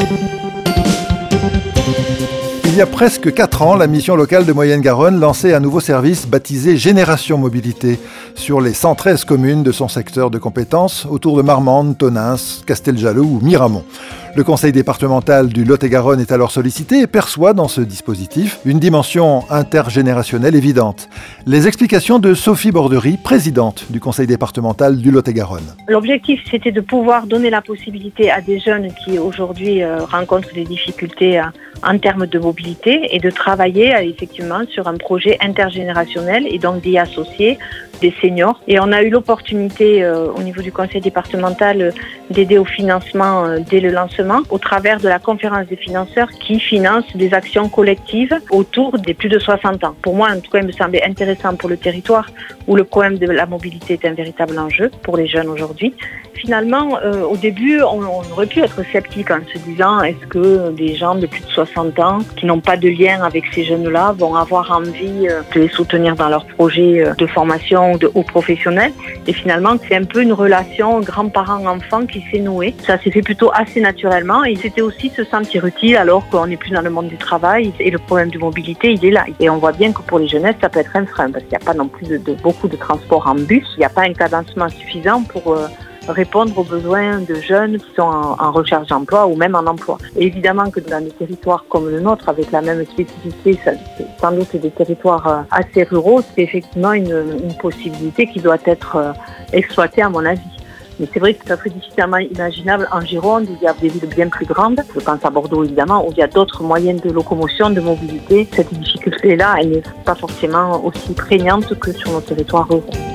Il y a presque 4 ans, la mission locale de Moyenne-Garonne lançait un nouveau service baptisé Génération Mobilité sur les 113 communes de son secteur de compétences autour de Marmande, Tonneins, Casteljaloux ou Miramont. Le conseil départemental du Lot-et-Garonne est alors sollicité et perçoit dans ce dispositif une dimension intergénérationnelle évidente. Les explications de Sophie Borderie, présidente du conseil départemental du Lot-et-Garonne. L'objectif, c'était de pouvoir donner la possibilité à des jeunes qui aujourd'hui rencontrent des difficultés en termes de mobilité et de travailler effectivement sur un projet intergénérationnel et donc d'y associer des seniors. Et on a eu l'opportunité au niveau du conseil départemental d'aider au financement dès le lancement au travers de la conférence des financeurs qui finance des actions collectives autour des plus de 60 ans. Pour moi, en tout cas, il me semblait intéressant pour le territoire où le problème de la mobilité est un véritable enjeu pour les jeunes aujourd'hui. Finalement, au début, on aurait pu être sceptique en se disant est-ce que des gens de plus de 60 ans qui n'ont pas de lien avec ces jeunes-là vont avoir envie de les soutenir dans leurs projets de formation ou de haut professionnel. Et finalement, c'est un peu une relation grands-parents-enfants qui s'est nouée. Ça s'est fait plutôt assez naturellement et c'était aussi se sentir utile alors qu'on n'est plus dans le monde du travail et le problème de mobilité, il est là. Et on voit bien que pour les jeunesses, ça peut être un frein parce qu'il n'y a pas non plus beaucoup de transport en bus. Il n'y a pas un cadencement suffisant pour répondre aux besoins de jeunes qui sont en recherche d'emploi ou même en emploi. Et évidemment que dans des territoires comme le nôtre, avec la même spécificité, sans doute des territoires assez ruraux, c'est effectivement une possibilité qui doit être exploitée à mon avis. Mais c'est vrai que c'est très difficilement imaginable en Gironde, où il y a des villes bien plus grandes, je pense à Bordeaux évidemment, où il y a d'autres moyens de locomotion, de mobilité. Cette difficulté-là, elle n'est pas forcément aussi prégnante que sur nos territoires ruraux.